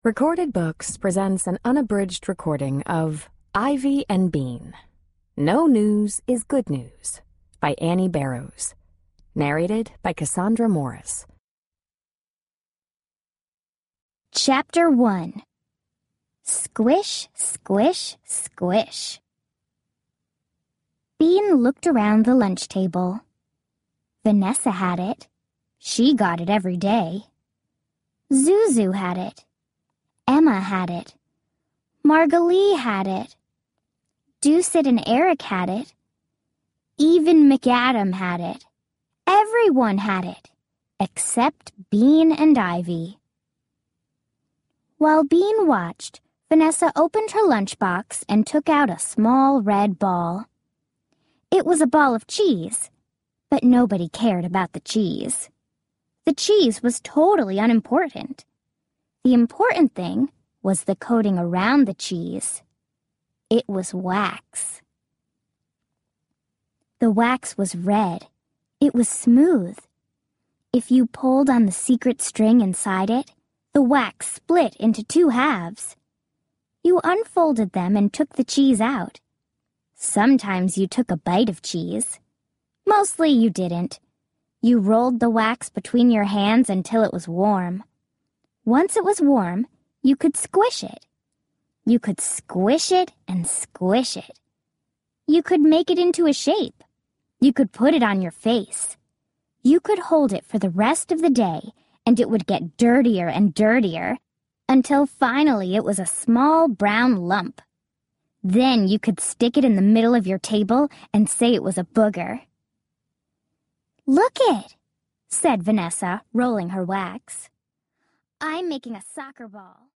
Recorded Books presents an unabridged recording of Ivy and Bean. No News is Good News by Annie Barrows. Narrated by Cassandra Morris. Chapter 1. Squish, squish, squish. Bean looked around the lunch table. Vanessa had it. She got it every day. Zuzu had it. Emma had it. Margalie had it. Doucet and Eric had it. Even McAdam had it. Everyone had it, except Bean and Ivy. While Bean watched, Vanessa opened her lunchbox and took out a small red ball. It was a ball of cheese, but nobody cared about the cheese. The cheese was totally unimportant. The important thing was the coating around the cheese. It was wax. The wax was red. It was smooth. If you pulled on the secret string inside it, the wax split into two halves. You unfolded them and took the cheese out. Sometimes you took a bite of cheese. Mostly you didn't. You rolled the wax between your hands until it was warm. Once it was warm, you could squish it. You could squish it and squish it. You could make it into a shape. You could put it on your face. You could hold it for the rest of the day, and it would get dirtier and dirtier, until finally it was a small brown lump. Then you could stick it in the middle of your table and say it was a booger. "Look it," said Vanessa, rolling her wax. "I'm making a soccer ball."